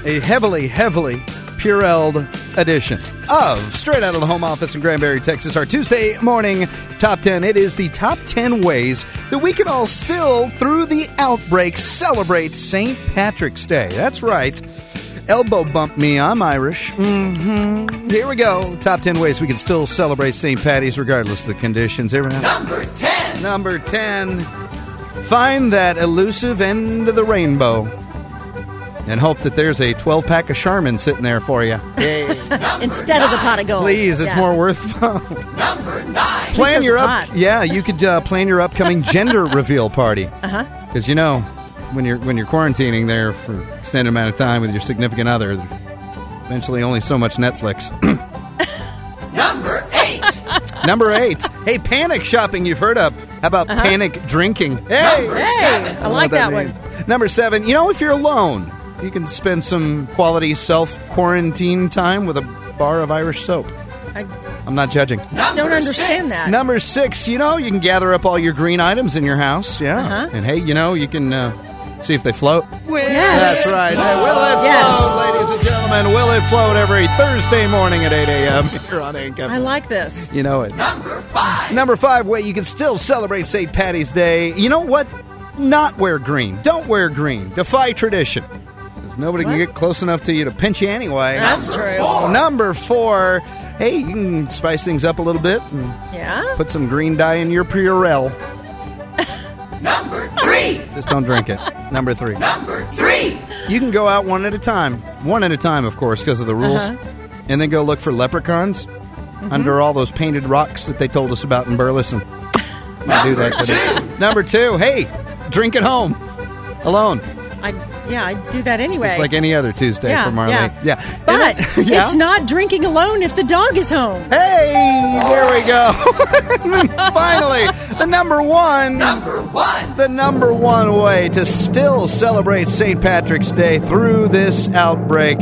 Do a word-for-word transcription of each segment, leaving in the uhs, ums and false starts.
a heavily, heavily Purelled edition of Straight Out of the Home Office in Granbury, Texas, our Tuesday morning top ten. It is the top ten ways that we can all still, through the outbreak, celebrate Saint Patrick's Day. That's right. Elbow bump me, I'm Irish. Mm-hmm. Here we go. Top ten ways we can still celebrate Saint Patty's regardless of the conditions. Number ten. Number ten. Find that elusive end of the rainbow and hope that there's a twelve-pack of Charmin sitting there for you. Instead of the pot of gold. Please, it's yeah. more worthwhile. Number nine. Plan your up. hot. Yeah, you could uh, plan your upcoming gender reveal party. Uh-huh. Because you know, when you're when you're quarantining there for an extended amount of time with your significant other, there's eventually only so much Netflix. Number eight. Number eight. Hey, panic shopping you've heard of. How about Uh-huh. panic drinking? Hey, Number Hey, seven. I don't know like what that, means. one. Number seven. You know, if you're alone, you can spend some quality self-quarantine time with a bar of Irish soap. I I'm not judging. Number don't understand six. that. Number six, you know, you can gather up all your green items in your house. Yeah. Uh-huh. And hey, you know, you can uh, see if they float. Yes. That's right. Hey, will it Yes. float, ladies and gentlemen? Will it float every Thursday morning at eight a.m. here on Hank F M? I like this. You know it. Number five. Number five way you can still celebrate Saint Patty's Day. You know what? Not wear green. Don't wear green. Defy tradition. Because nobody What? can get close enough to you to pinch you anyway. That's true. four. Number four. Hey, you can spice things up a little bit and Yeah? put some green dye in your Purell. Number three. Just don't drink it. Number three. Number three. You can go out one at a time. One at a time, of course, because of the rules. Uh-huh. And then go look for leprechauns under all those painted rocks that they told us about in Burleson. I'll do that today. Number two. Hey, drink at home. Alone. I yeah, I do that anyway. Just like any other Tuesday yeah, for Marlene. yeah. Yeah. But And then- yeah? it's not drinking alone if the dog is home. Hey, there we go. Finally, the number one. Number one. The number one way to still celebrate Saint Patrick's Day through this outbreak.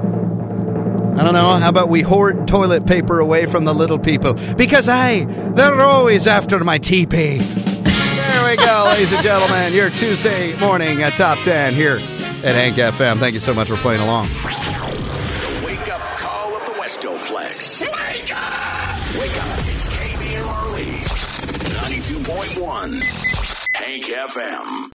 I don't know, how about we hoard toilet paper away from the little people? Because, hey, they're always after my teepee. There we go, ladies and gentlemen. Your Tuesday morning at Top ten here at Hank F M. Thank you so much for playing along. The wake-up call of the Westoplex. Wake up! Wake up. It's K B and Marlene. ninety-two point one. Hank F M.